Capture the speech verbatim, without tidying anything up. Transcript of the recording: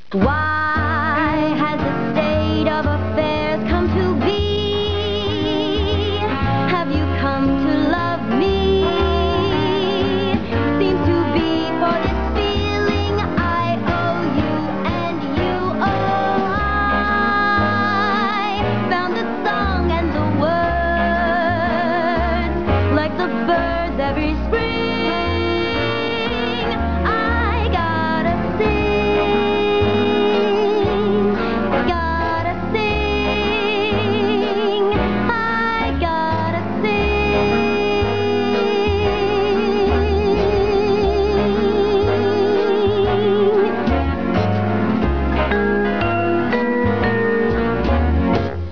Why has this state of affairs come to be? Have you come to love me? Seems to be for this feeling I owe you and you owe I. Found the song and the words like the birds every spring.